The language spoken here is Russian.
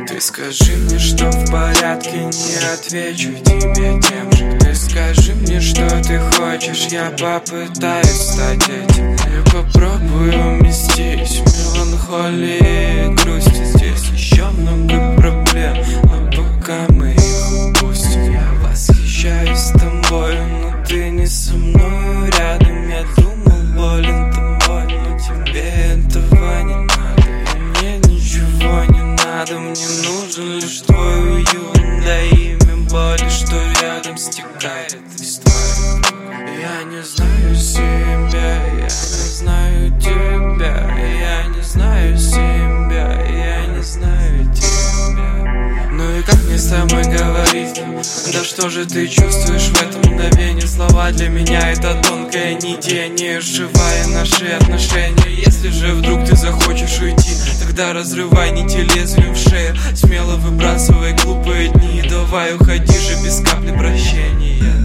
Ты скажи мне, что в порядке, не отвечу тебе тем же. Ты скажи мне, что ты хочешь, я попытаюсь стать этим. Я попробую уместись в меланхолии и грусти. Здесь еще много проблем, но пока мы их упустим. Я восхищаюсь тобой, но ты не со мной рядом. Я думал, болен тобой, но тебе этого не надо. И мне ничего не надо, мне нужен лишь твой уют. Да имя боли, что рядом стекает из твоих рук. Я не знаю себя, я не знаю тебя. Я не знаю себя, я не знаю тебя. Ну и как мне с тобой говорить? Да что же ты чувствуешь в это мгновение? Слова для меня это тонкая нить, я не сшивая наши отношения. Если же вдруг ты захочешь уйти, тогда разрывай нити лезвием в шею. Смело выбрасывай глупые дни, давай уходи же без капли прощения.